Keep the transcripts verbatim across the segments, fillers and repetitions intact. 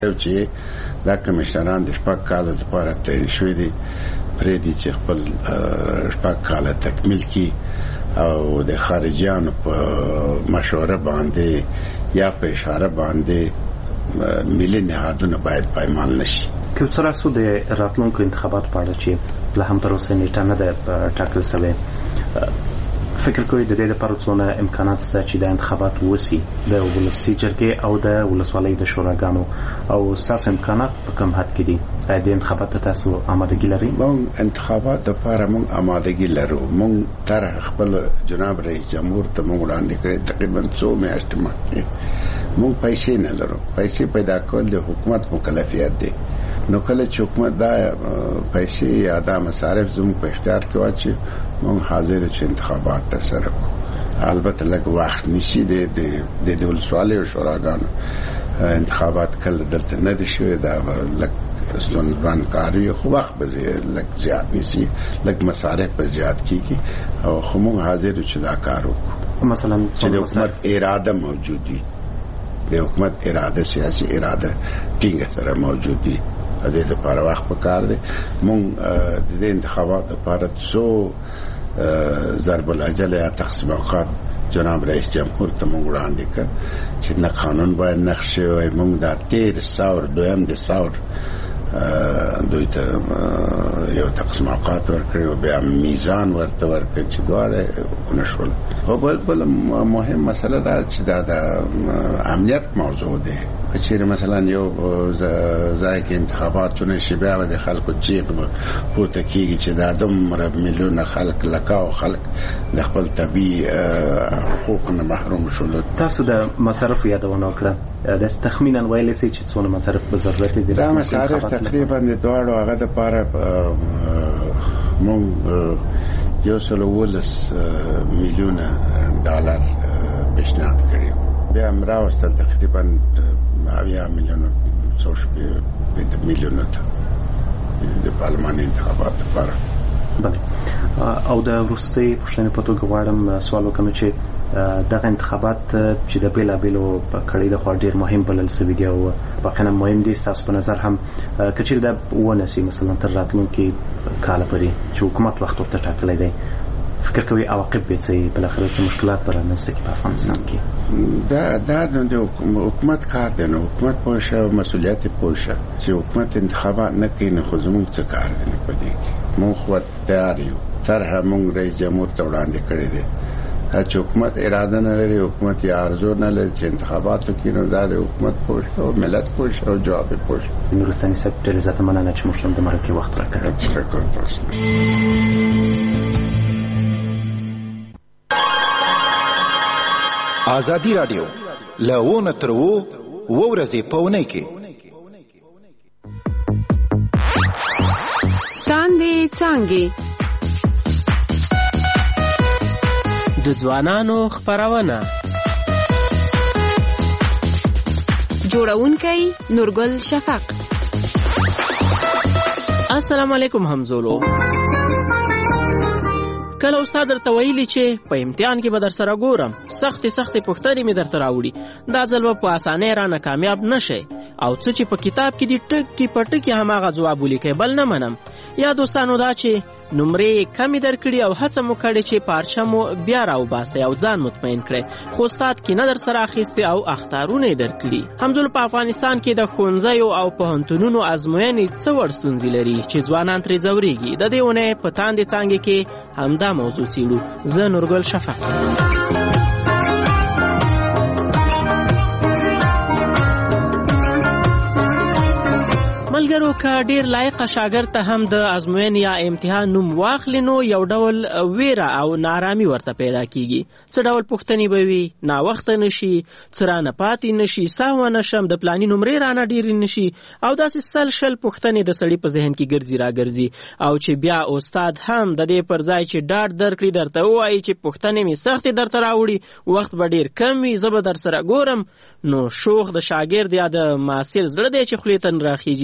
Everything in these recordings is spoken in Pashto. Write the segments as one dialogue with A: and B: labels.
A: چې دا کمشنران د شپږ کالو لپاره تعین شوي دي پرې دي چې خپل شپږ کاله تکمیل کړي او د خارجيانو په مشوره باندې یا په اشاره باندې ملي نهادونه باید پایمال نشي.
B: که څه راسو د راتلونکو انتخاباتو په اړه چې لا هم تر اوسه نیټه نه ده ټاکل شوې، فکر کوئ د دې لپاره څونه امکانات شته چې د انتخابات وسی د ولسي جرګې او د ولسوالۍ د شوراګانو او ستاسو امکانات په کوم حد کې دي؟ د انتخاباتو تاسو آمادګي لرئ؟
A: موږ انتخابات لپاره موږ آمادګي لرو. موږ تر خپل جناب رئیس جمهور ته موږ وړاندې کړی تقریبا څو میاشتې مخکې. موږ پیسې نه لرو. پیسې پیدا کول د حکومت مکلفیت دی. نو کله چې حکومت دا پیسې یا دا مصارف زموږ په اختیار کې واچي موږ حاضر چې انتخابات ترسره کړو. البته لږ وخت نیسي د د ولسوالۍ او شوراګانو انتخابات کله دلته نه دي شوي، دا لږ ستونزمن کار خو وخت به لږ زیات نیسي، لږ مصارف به زیات کېږي او خو موږ حاضر چې دا کار وکړو.
B: مثلا
A: چې د حکومت اراده موجود وي، د حکومت اراده سیاسي اراده ټینګه سره موجود وي. د دې لپاره وخت پکار دی. موږ د انتخاباتو لپاره څو ضرب الاجل یا تقسیم اوقات جناب رئیس جمهور ته موږ وړاندې کړ چې نه قانون باید نقش شوی. موږ دا تیر ساور دویم د ساور دوی ته یو تقسیم اوقات ورکړي او بیا میزان ورته ورکړي چې دواړه ونشول. او بل بل مهم مسله دا چې دا د امنیت موضوع ده. کچېره مثلا یو ځای کې انتخاباتونه شي بیا د خلکو چیغ پورته کیږي چې دا دومره میلیونه خلک لکاو خلک د خپل طبي حقوق نه محروم شول.
B: تاسو د مصارف یادونه وکړه، د تخمینا ویلې چې څونه مصارف به ضرورت دي؟
A: دا مصارف تقریبا د دواړو هغه د لپاره مونږ یو سل ولس میلیونه ډالر پیشنهاد کړی، بیا هم راوستل تقریبا اویا میلیونه څو شپږ میلیونه ته د پارلماني انتخاباتو لپاره.
B: او د وروستۍ پوښتنې په توګه غواړم سوال وکړم چې دغه انتخابات چې د بیلابیلو کړۍ د خوا ډېر مهم بلل شوي دي او واقعا مهم دي، ستاسو په نظر هم که چېرې دا ونسي مثلا تر راتلونکي کاله پورې چې حکومت وخت ورته ټاکلی دی، فکر کوي عواقب به څه وي؟ بالاخره څه مشکلات به رامنځته کړي په افغانستان کې؟
A: دا دا د حکومت کار دی. نو حکومت پوه شه او مسؤلیت پوه شه چې حکومت انتخابات نه کوي، نو خو زموږ څه کار دی په دې کې؟ موږ خو تیار یو. طرحه موږ رئیس جمهور ته وړاندې کړې ده چې حکومت اراده نه لري، حکومت یا ارزو نه لري چې انتخابات وکړي، نو دا د حکومت پوه شه او ملت پوه شه او جواب پوه شه.
B: نورستاني صاحب ډېر زیاته مننه چې موږ ته د مرکې وخت راکړی.
A: تشکر تاسو.
C: آزادی رادیو لونه تر وو ورځې پونه کې
D: تاندې څانګې
E: د ځوانانو خبرونه
D: جوړونکی نورګل شفق.
E: السلام علیکم همزولو. کله استاد درته ویلي چې په امتحان کې به در سره ګورم، سختې سختې پوښتنې مې درته راوړي، دا ځل به په اسانۍ رانه کامیاب نه شئ، او څه چې په کتاب کې دي ټکي په ټکي هماغه ځواب ولیکئ، بل نه منم. یا دوستانو دا چې نمرې کمې درکړي او هڅه مو کړې چې پارچه مو بیا راوباسئ او ځان مطمئن کړئ، خو استاد کینه در سره اخیستې او اخطارونه یې درکړي. همزولو په افغانستان کې د ښوونځیو او پوهنتونونو ازموینې څه وړ ستونزې لري چې ځوانان ترې ځورېږي؟ د دې اونۍ په تاندې څانګې کې همدا موضوع څېړو. زه نورګل شفق. ملګرو که ډیر لایق شاګرد ته هم د ازموینې یا امتحان نوم واخلي نو یو ډول ویره او نارامي ورته پیدا کیږي. څه ډول پوښتنې به وي؟ ناوخته نشي، څه رانه پاتې نشي، سهوه نشم، د پلاني نمرې رانه ډېرې نشي، او داسې سل شل پوښتنې د سړي په ذهن کې ګرځي راګرځي، او چې بیا استاد هم د دې پر ځای چې ډاډ درکړي درته ووایي چې پوښتنې مې سختې درته راوړي، وخت به ډېر کم وي، زه به در سره ګورم، نو شوق د شاګرد یا د محصل زړه دی چې خولې ته نه راخیږي. دوستانو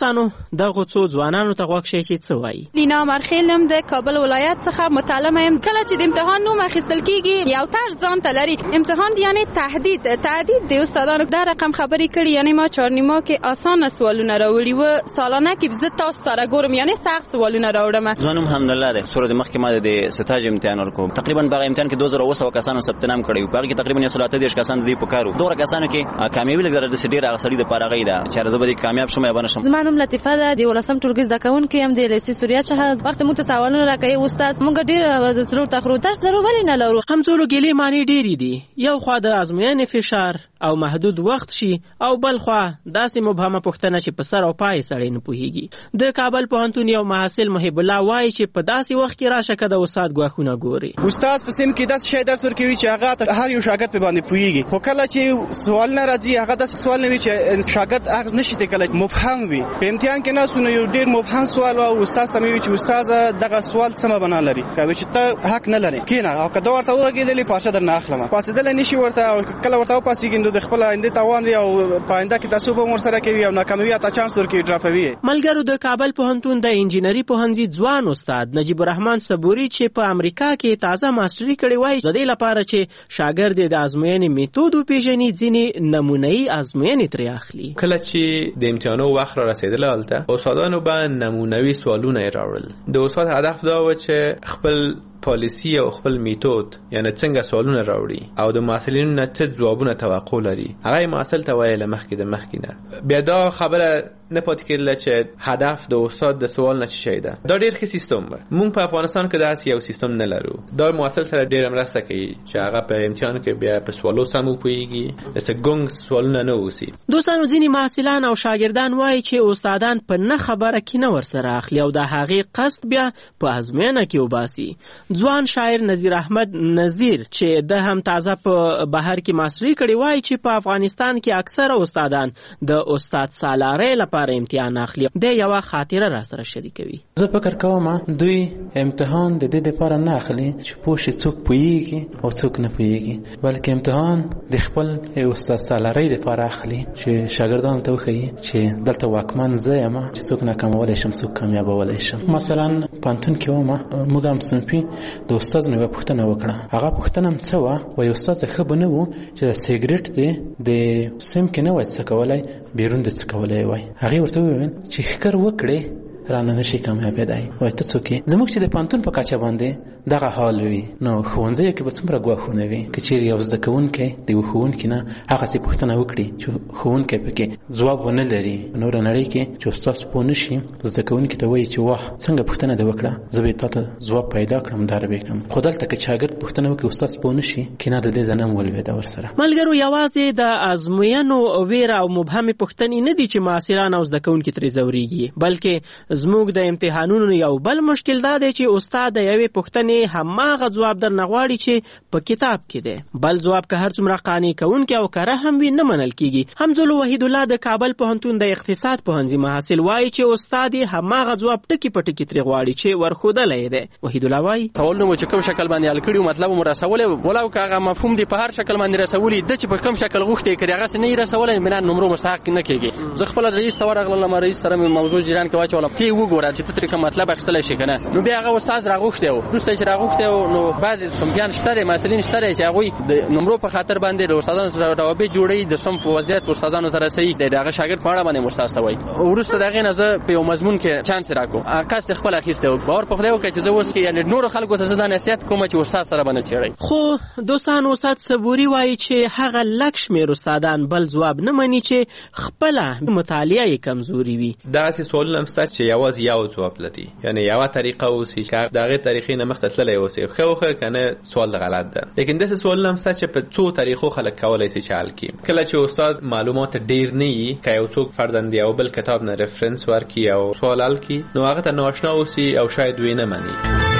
E: دوستانو دغه څو ځوانانو ته غوږ شئ چې څه وایي.
F: لینا مرخیلم د کابل ولایت څخه متعلمه یم. کله چې د امتحان نوم اخیستل کیږي یو طرز ځان ته لري. امتحان یعنی تهدید تهدید د استادانو دا رقم خبرې کړي، یعنی ما چهارنیما کې اسانه سوالونه راوړي و، سالانه کې زه تاسو سره ګورم یعنی سخت سوالونه راوړم.
G: ځوانم الحمدلله ده سورز مخکې ما د ستاج امتحان ورکوم. تقریبا په امتحان کې دوه زره اوه سوه کسانو ثبت نام کړی و، په هغه کې تقریبا یو سل اته دېرش کسان د دې په کار و. دوه کسانو کې کامیابي لګره د سډیر هغه سړي د پاره غي ده چې زه به کامیاب شم یا بنشم.
H: زما نوم لطیفه ده، د ولسم ټولګي زده کوونکې یم د لیسې سوریا څخه. وخت مو ته سوالونه راکوي استاد، موږ ډېر ضرورت تخرو درس لرو ولې نه لرو.
E: همزولو ګلې معنی ډېرې دي، یو خوا د ازموینې فشار او محدود وخت شي او بل خوا داسې مبهمه پوښتنه چې په سر او پای سړی نه پوهیږي. د کابل پوهنتون یو محصل محب الله وایي چې په داسې وخت کې راشه که د استاد ګواښونه ګوري.
I: استاد په سیم کې داسې شی درس ورکوي چې هغه هر یو شاګرد په باندې پوهیږي، خو کله چې سوال نه راځي هغه داسې سوال نه وي چې شاګرد اخذ نشي کولای، مبهم وي. په امتحان کې نه سونه یو ډیر مبهم سوال او استاد ته وی چې استاد دغه سوال سم بنا لري، کوي چې ته حق نه لري کینه او کدا ورته وګیدلې پاسه در نه اخلم پاسه دل نشي ورته او کله ورته پاسه کیندو د خپل آینده توان دی او پاینده کې تاسو به مور سره کوي او ناکامي تا چانس ورکوي ډراپوي.
E: ملګرو د کابل پوهنتون د انجینری پوهنځي ځوان استاد نجیب الرحمن صبوري چې په امریکا کې تازه ماستري کړی وایي د دې لپاره چې شاګرد د ازموینې میتود پیژني ځینې نمونه‌ای ازموینې ترې اخلي.
J: کله چې د امتحانو وخت را رسیدل هلته استادانو به نمونوي سوالونه راوړل. د استاد هدف دا و چې خپل پالیسی او خپل میتود یعنی څنګه سوالونه راوړي او د محصلینو نه څه ځوابونه توقع لري هغه محصل ته وایي لمخکې د مخکې نه. بیا دا خبره نه پاتې کېدله چې هدف د استاد د سوال نه چی ده. دا ډېر ښه سیستم و. موږ په افغانستان کې داسې یو سیستم نه لرو. دا محصل سره ډېره مرسته کوي چې هغه په امتحان کې بیا په سوالو سم وپوهېږي، داسې ګونګ سوالونه نه اوسي.
E: دوستانو ځینې محصلان او شاګردان وایي چې استادان په نه خبره کینه ورسره اخلي او د هغې قصد بیا په ازموینه کې وباسي. ځوان شاعر نذیر احمد نذیر چې د هم تازه په بهر کې ماستري کړی وایي چې په افغانستان کې اکثره استادان د استاد سالارۍ لپاره امتحان اخلي. د یو خاطره را سره شریکوي.
K: زه فکر کوم دوی امتحان د دې لپاره نه اخلي چې پوه شي څوک پوهیږي او څوک نه پوهیږي، بلکې امتحان د خپل استاد سالارۍ لپاره اخلي چې شاګردانو ته وښيي چې دلته واکمن زه یم چې څوک ناکامولی شم څوک کامیابولی شم. مثلا پوهنتون کې وم موږ هم صنفي د استاد نه پوښتنه وکړه. هغه پوښتنه هم څه وه وایي استاد ښه به نه و چې د سیګریټ دی د سیم کې نه وای څه کولی بیرون د څه کولی وای. هغې ورته وویل چې ښکر وکړې رانه نشي کامیابېدای. وایي ته څوک یې؟ زموږ چې د پوهنتون په کچه باندې دغه حال وي نو ښوونځیو کې به څومره ګواښونه وي که چېرې یو زده کوونکی د یو ښوونکي نه هغسې پوښتنه وکړي چې ښوونکی پکې ځواب ونه لري. نوره نړۍ کې چې استاد پوه نه شي زده کوونکي ته وایي چې واه څنګه پوښتنه دې وکړه زه به تا ته ځواب پیدا کړم داره به کړم. خو دلته که شاګرد پوښتنه وکړي استاد پوه نه شي کینه د دې ځای نه ولوېده ورسره.
E: ملګرو یوازې د ازموینو ویره او مبهمې پوښتنې نه دي چې محصلان او زده کوونکي ترې ځورېږي، بلکې زموږ د امتحانونو یو بل مشکل دا دی چې استاد د یوې پوښتنې هماغه ځواب درنه غواړي چې په کتاب کې دی، بل ځواب که هر څومره قانع کوونکی او کره هم وي نه منل کیږي. حمزه وحید الله د کابل پوهنتون د اقتصاد پوهنځي محصل وایي چې استاد هماغه ځواب ټکی په ټکی ترې غواړي چې ورښودلی دی. وحید الله وایي
L: سوال نو چې کوم شکل باندې حل کړي مطلب مو رسولې ولاو که هغه مفهوم دی په هر شکل باندې رسولي د چې په کوم شکل غوښتي کړي هغه نه رسولې من نمبر مستحق نه کیږي. زه خپل رئیس ته ورغلم، رئیس سره موضوع جریان کې واچولم تی وګوره چې ته کوم مطلب اخستل شي کنه. نو بیا هغه استاد راغوښته و دوسته چې راغوښته نو بعضی سمجان شته مسلین شته چې هغه د نمبر په خاطر باندې د استادانو سره روابط جوړي د سم په وضعیت استادانو ته رسي دغه شاګرد په اړه باندې مستاسته وای. ورسته دغه نه زه په یو مضمون کې چانس راکو قصد خپل اخیسته و باور په خدای وکړي چې زه اوس کې یعنی نور خلکو ته زه نصیحت کوم چې استاد سره باندې چیړي.
E: خو دوستان استاد صبوري وایي چې هغه لک شمېر استادان بل ځواب نه مني چې خپل مطالعه کمزوري وي.
J: دا سه سوال هم ست چې یوازې یو ځواب لدی یعنی یو طریقه اوسې چې دغه طریقې نه مختصله اوسې خو خو کنه سوال غلط ده. لیکن دغه سوال هم ست چې په څو طریقو خلک کولای شي چال کی. کله چې استاد معلومات ډیر نه وي که یو څوک فردن دی او بل کتاب نه ریفرنس ورکی او سوال حل کی نو هغه ته ناشنا اوسې او شاید وینه مني.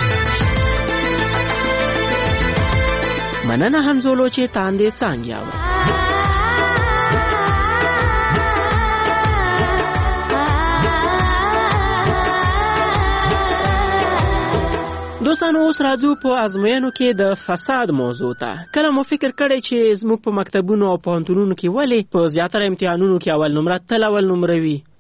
E: مننه همزولو چې تاندې څنګه و. دوستانو اوس راځو په ازموینو کې د فساد موضوع ته. کله مو فکر کړی چې زموږ په مکتبونو او پوهنتونونو کې ولې په زیاتره امتحانونو کې اول نمره تل اول نمره وي؟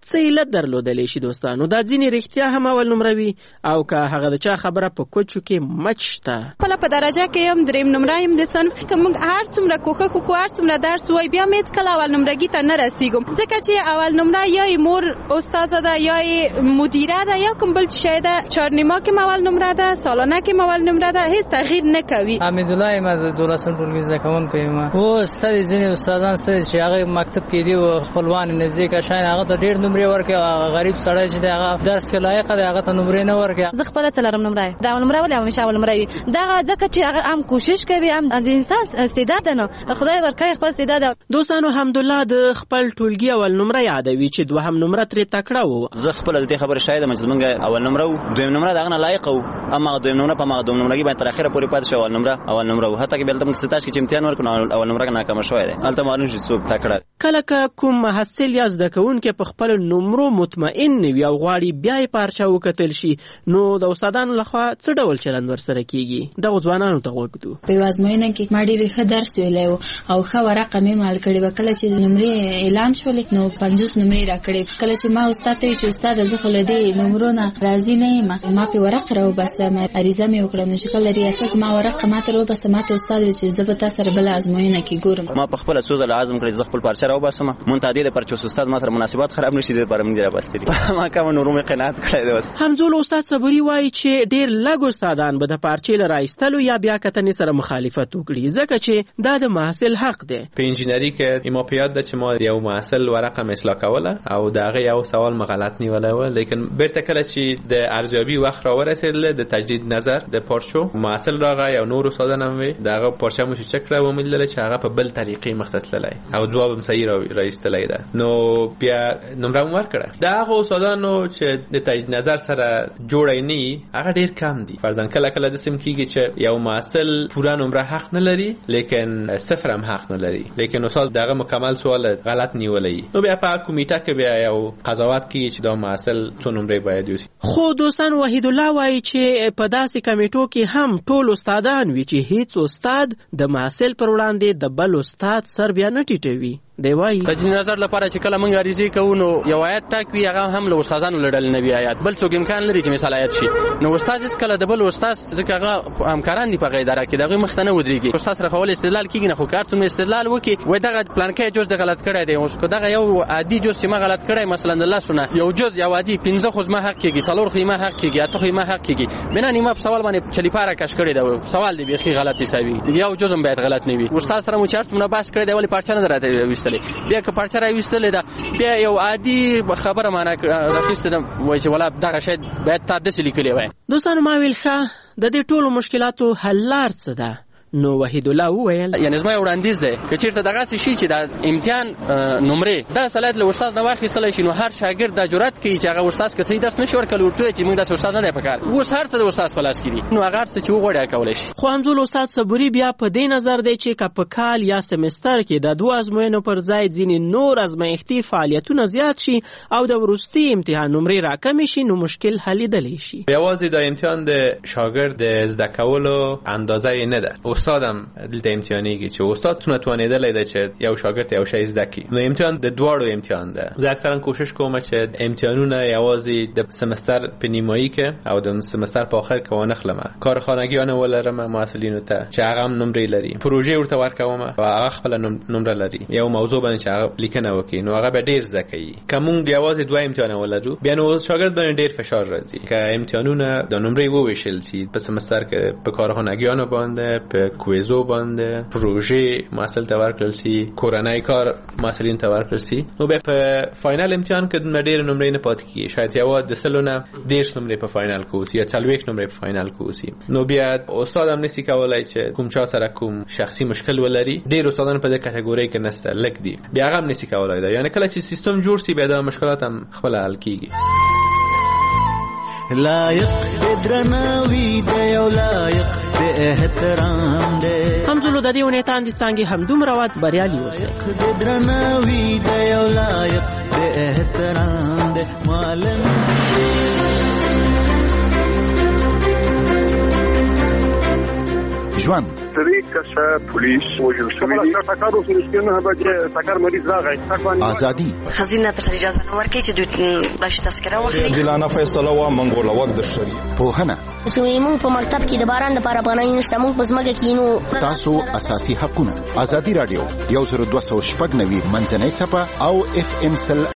E: څه علت درلودلی شي دوستانو؟ دا ځینې رښتیا هم اول نمره وي او که هغه د چا خبره په کوچو کې مچ شته.
F: خپله په درجه کې یم دریم نمره یم د صنف که موږ هر څومره کوښښ وکړو هر څومره درس ووایو بیا مې هېڅکله اول نمرګي ته نه رسېږو ځکه چې اول نمره یا یې مور استاده ده یا یې مدیره ده یا کوم بل شی ده. چهارنیما کې م اول نمره ده سالانه کې م اول نمره ده هېڅ تغییر نه کوي.
M: حمیدالله یم د دولسم ټولګي زده کوونکی یم. اوس ستړي ځینې استادان ستړي چې هغه مکتب کې دي او خپلوان نزدیک شاین هغه ته ډېر نمرې ورکوي او غریب سړی چې دی هغه درس کې لایق دی هغه ته نمرې نه ورکوي.
H: زه خپله څلورم نمره یم. دا اول نمره ولې همیشه اول نمره وي دغه ځکه چې هغه هم کوشش کوي هم د انسان استعداد ده نو خدای ورکوي خپل استعداد.
E: دوستانو حمدالله د خپل ټولګي اول نمره یادوي چې دوهم نمره ترې تکړه و.
G: زه خپله د دې خبرې شاهد یم چې زمونږ اول نمره و دویم نمره د هغه نه لایق و اما دویم نمره په هماغه دویم نمرګي باندې تر اخره پورې پاتې شو. اول نمره اول نمره و حتی که بیا دلته موږ ستاش کې چې امتحان ورکړو نو اول نمره ناکامه شوی دی هلته معلوم شي څوک تکړه.
E: کله که کوم محصل یا زده کوونکی په خپلو نمرو مطمئن نه وي او غواړي بیا یې پارچه وکتل شي نو د استادانو لخوا څه ډول چلند ورسره کیږي؟ دغو ځوانانو ته غوږ ږدو.
N: په یوه ازموینه کې ما ډېر ښه درس ویلی و او ښه ورقه مې مال کړې وه. کله چې نمرې اعلان شولې نو پنځوس نمرې راکړې. کله چې ما استاد ته ویل چې استاده زه خو له دې نمرو نه راضي نه یم ما پې ورقه راوباسه عریضه مې وکړه نو چې کله ریاست ما ورقه ما ته راوباسه ما ته استاد ویل چې زه به تا سره بله ازموینه کې ګورم.
G: ما په خپله څو ځله عزم کړی زه خپل پارچه راوباسم مونږ ته دې دپاره چې استاد ما سره مناسبات خراب نه شي دې دپاره مونږ دې راباستلي په ما کومه نورو مې قناعت کړی دی. اوس
E: همزول استاد صبري وایي چې ډېر لږ استادان به د پارچې له رایستلو یا بیا کتنې سره مخالفت وکړي ځکه چې دا د محصل حق دی.
J: په انجینري کې ما په یاد ده چې ما یو محصل ورقه مې اصلاح کوله او د هغه یو سوال مې غلط نیولی و لیکن بیرته کله چې د ارزیابي وخت راورسېدله د تجدید نظر د پارچو محصل راغی او نور استادان هم وي د هغه پارچه مو چې چک کړه وموندله چې هغه په بل طریقې مخته تللی او ځواب هم صحیح رایستلی ده نو بیا نمره مو ورکړه. د هغو استادانو چې د تجدید نظر سره جوړی نه هغه ډېر کم دي. فرضاً کله کله داسې کېږي چې یو محصل پوره نمره حق نه لري لیکن صفر هم حق نه لري لیکن استاد دغه مکمل سوال غلط نیولی نو بیا په کمیټه کې بیا یو قضاوت کیږي چې دا محصل څو نمرې باید یوسي.
E: خو دوستان وحید الله وایي چې په داسې کمیټو کې هم ټول استادان وي چې هیڅ استاد د محصل پر وړاندې د بل استاد سر بیا نه ټیټوي. دی وایي
L: تجدید نظر لپاره چې کله موږ عریضې کوو نو یو آیت ټاک وي هغه هم له استادانو له ډلې نه وي آیت بل څوک امکان لري چې مثال آیت شي نو استاد هېڅکله د بل استاد ځکه هغه همکاران دي په هغه اداره کې د هغوی مخ ته نه ودرېږي. استاد سره کول استدلال کېږي نه خو که هر څومره استدلال وکړي وایي دغه پلانکی جز د غلط کړی دی اوس که دغه یو عادي جز چې ما غلط کړی مثلا د لسو نه یو جز یو عادي پنځه خو زما حق کېږي څلور خو ما حق کېږي اته خو ما حق کېږي بنا نیمه په سوال باندې چلیپاره کش کړی دی سوال دی بیخي غلط حسابي یو جز هم باید غلط نه وي. استاد سره مو چې هر څومره بحث کړی دی ولې پارچه نه راته ویستلې بیا که پارچه راویستلې ده بیا یو عادي خبره معنا راخیستې ده وایي چې ولا دغه شی باید تا داسې لیکلی وای.
E: دوستانو ما ویل ښه د دې ټولو مشکلاتو حل لار څه ده؟ نو وحید الله وویل
L: یعنې زما یو وړاندیز دی که چېرته دغسې شي چې د امتحان نمرې دا صلاحیت له استاد نه واخیستلی شي نو هر شاګرد دا جرأت کوي چې هغه استاد که صحیح درس نه شي ورکولی ورته وایي چې موږ داسې استاد نه دی په کار اوس هر څه د استاد په لاس کې دي نو هغه هر څه چې وغواړي هغه کولی شي.
E: خو همزول استاد صبوري بیا په دې نظر دی چې که په کال یا سمستر کې د دوه ازموینو پر ځای ځینې نور ازمایښتي فعالیتونه زیات شي او د وروستي امتحان نمرې راکمې شي نو مشکل حلیدلی شي.
J: یوازې د امتحان د شاګرد د زده کولو اندازه یې نه ده استاد هم د امتحانیږي چې استاد تونه توانېدلی دی چې یو شاګرد یو شی زده کړي نو امتحان د دواړو امتحان ده. زه اکثرا کوشش کوم چې امتحانونه یوازې د سمستر په نیمایي کې او د سمستر په آخر کې وانخلم کارخانګیانو ولرم محصلینو ته چې هغه هم نمرې لري پروژې ورته ورکوم او هغه خپله نمره لري یو موضوع باندې چې هغه لیکنه وکړي نو هغه به ډېر زده کوي. که موږ یوازې دوه امتحانه ولرو بیا نو شاګرد باندې ډېر فشار راځي. که امتحانونه د نمرې وویشل شي په سمستر کې په کارخانګیانو باندې په کویزو باندې پروژې محصل ته ورکړل شي کورنۍ کار محصلین ته ورکړل شي نو بیا په فاینل امتحان کې ډېرې نمرې نه پاتې کېږي شاید یوازې د سلو نه دېرش نمرې په فاینل کې اوسي یا څلوېښت نمرې په فاینل کې اوسي نو بیا استاد هم نشي کولی چې کوم چا سره کوم شخصي مشکل ولري. ډېر استادان په دې کټګورۍ کې نشته لږ دي بیا هغه هم نشي کولی دا یعنې کله چې سیستم جوړ شي بیا دا مشکلات هم خپله حل کېږي.
O: لایق د درناوي دی او لایق د احترام دی.
E: همزولو د دې اونۍ تاندې څانګې همدومره وات بریالي اوسئ.
O: د درناوي دی او لایق د احترام دی معلم
C: ژوند
P: درې کسه پولیس وژل شوي دي. ټکر اوس نږدې نه بجې ټکر مریض راغی.
C: ازادي
Q: خزینه ته اجازه نه ورکړي چې دوی باش تذکره واخلي.
R: جلانه فیصله وا منګول وخت د شری
C: پوهنه
S: چې موږ په مکتب کې د باران لپاره پناه نشته، موږ په ځمکه کې نو
C: تاسو اساسي حقونه. ازادي رادیو یو زر دوه سوه شپږ نوي منځنۍ څپه او اف ام سل